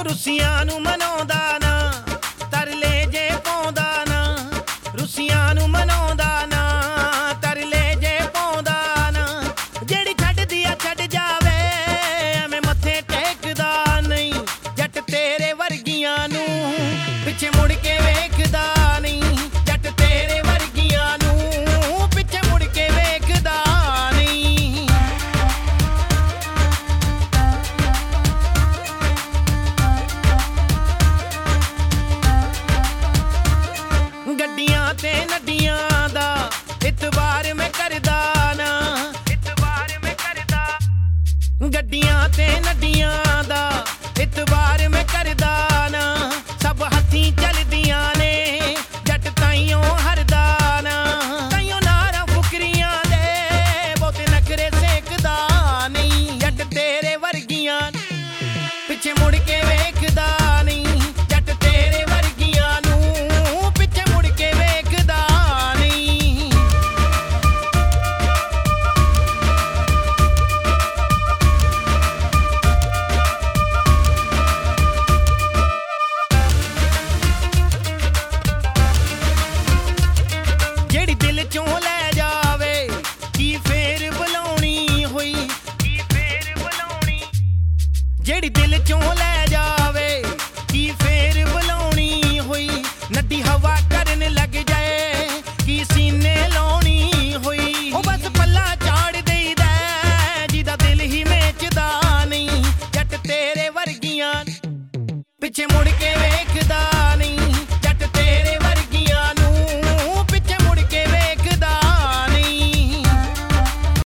ਰੁੱਸੀਆਂ ਨੂੰ ਮਨਾਉਂਦਾ ਨਾ, ਤਰਲੇ ਜੇ ਪਾਉਂਦਾ ਨਾ। ਰੁੱਸੀਆਂ ਨੂੰ ਮਨਾਉਂਦਾ ਨਾ, ਤਰਲੇ ਜੇ ਪਾਉਂਦਾ ਨਾ। ਜਿਹੜੀ ਛੱਡਦੀ ਆ ਛੱਡ ਜਾਵੇ, ਐਵੇਂ ਮੱਥੇ ਟੇਕਦਾ ਨਹੀਂ। ਜੱਟ ਤੇਰੇ ਵਰਗੀਆਂ ਨੂੰ ਪਿੱਛੇ ਮੁੜ ਕੇ ਵੇਖਦਾ ਨਹੀਂ। ਜੱਟ ਤੇਰੇ ਵਰਗੀਆਂ ਨੂੰ ਪਿੱਛੇ ਮੁੜ ਕੇ ਵੇਖਦਾ ਨਹੀਂ। ਗੱਡੀਆਂ ਤੇ ਨੱਡੀਆਂ ਦਾ ਇਤਬਾਰ ਮੈਂ ਕਰਦਾ ਨਾ, ਇਤਬਾਰ ਮੈਂ ਕਰਦਾ। ਗੱਡੀਆਂ ਤੇ ਨੱਡੀਆਂ ਦਾ ਇਤਬਾਰ ਮੈਂ ਕਰਦਾ